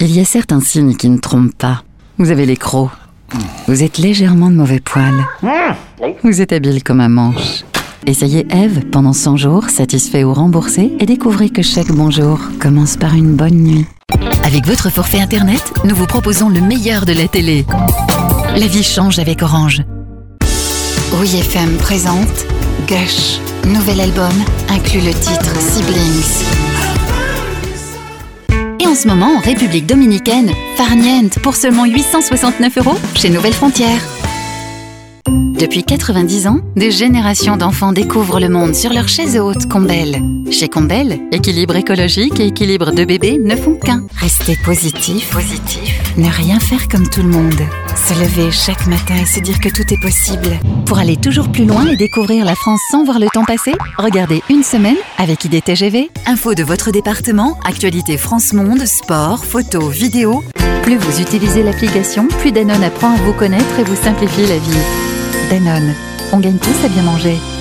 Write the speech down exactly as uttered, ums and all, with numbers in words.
Il y a certains signes qui ne trompent pas. Vous avez les crocs. Vous êtes légèrement de mauvais poil. Vous êtes habile comme un manche. Essayez Eve pendant cent jours, satisfait ou remboursé, et découvrez que chaque bonjour commence par une bonne nuit. Avec votre forfait Internet, nous vous proposons le meilleur de la télé. La vie change avec Orange. Oui F M présente Gush. Nouvel album inclut le titre Siblings. Et en ce moment, en République Dominicaine, farniente pour seulement huit cent soixante-neuf euros chez Nouvelle Frontière. Depuis quatre-vingt-dix ans, des générations d'enfants découvrent le monde sur leur chaise haute Combel. Chez Combel, équilibre écologique et équilibre de bébé ne font qu'un. Rester positif, positif, ne rien faire comme tout le monde. Se lever chaque matin et se dire que tout est possible. Pour aller toujours plus loin et découvrir la France sans voir le temps passer, regardez Une semaine avec I D T G V. Info de votre département, actualité France Monde, sport, photos, vidéos. Plus vous utilisez l'application, plus Danone apprend à vous connaître et vous simplifie la vie. Danone, on gagne tous à bien manger.